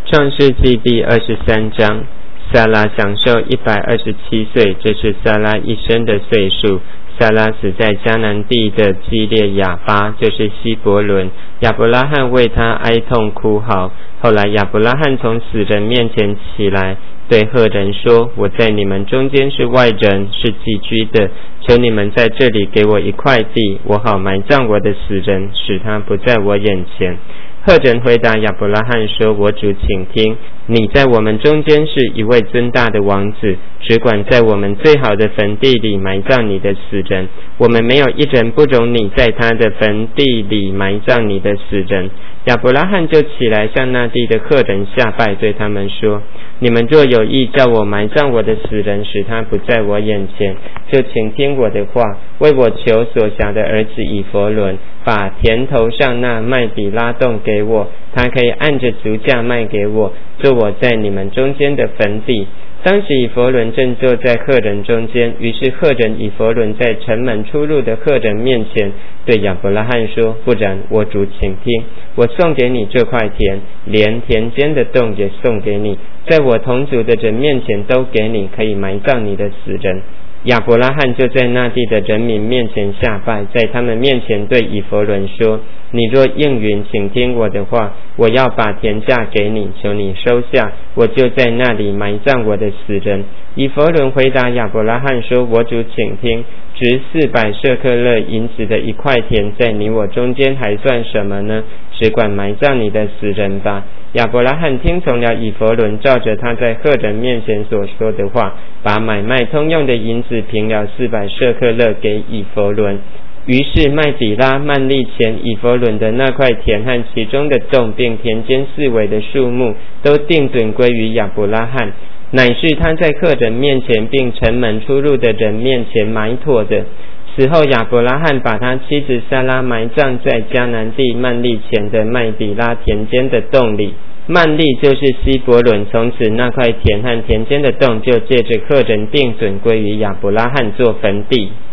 创世纪第23章，撒拉享受127岁，这是撒拉一生的岁数。撒拉死在迦南地的基列雅巴，就是希伯伦。亚伯拉罕为他哀痛哭嚎。后来亚伯拉罕从死人面前起来，对赫人说：我在你们中间是外人，是寄居的，求你们在这里给我一块地，我好埋葬我的死人，使他不在我眼前。赫人回答亚伯拉罕说：我主请听，你在我们中间是一位尊大的王子，只管在我们最好的坟地里埋葬你的死人，我们没有一人不容你在他的坟地里埋葬你的死人。亚伯拉罕就起来向那地的赫人下拜，对他们说：你们若有意叫我埋葬我的死人，使他不在我眼前，就请听我的话，为我求所辖的儿子以弗伦，把田头上那麦比拉洞给我，他可以按着足价卖给我，做我在你们中间的坟地。当时以弗伦正坐在赫人中间，于是赫人以弗伦在城门出入的赫人面前对亚伯拉罕说：不然，我主请听，我送给你这块田，连田间的洞也送给你，在我同族的人面前都给你，可以埋葬你的死人。亚伯拉罕就在那地的人民面前下拜，在他们面前对以弗伦说：你若应允，请听我的话，我要把田价给你，求你收下，我就在那里埋葬我的死人。以弗伦回答亚伯拉罕说：我主请听，值400舍客勒银子的一块田，在你我中间还算什么呢？只管埋葬你的死人吧。亚伯拉罕听从了以弗伦照着他在赫人面前所说的话，把买卖通用的银子平了400舍客勒给以弗伦。于是麦比拉、曼利前以弗伦的那块田和其中的洞，并田间四围的树木，都定准归于亚伯拉罕，乃是他在赫人面前并城门出入的人面前埋妥的。此后亚伯拉罕把他妻子撒拉埋葬在迦南地曼利前的麦比拉田间的洞里。曼利就是希伯伦，从此那块田和田间的洞就借着赫人定准归于亚伯拉罕做坟地。